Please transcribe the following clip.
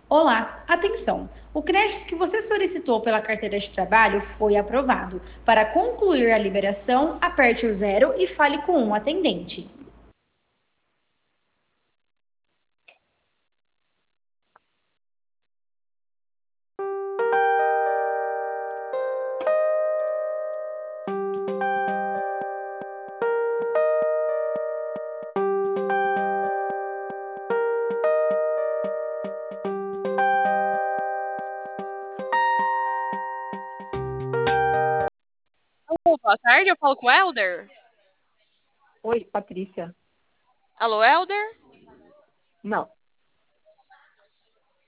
Olá, atenção! O crédito que você solicitou pela carteira de trabalho foi aprovado. Para concluir a liberação, aperte o zero e fale com um atendente. Alô, boa tarde, eu falo com o Helder. Oi, Patrícia. Alô, Helder? Não.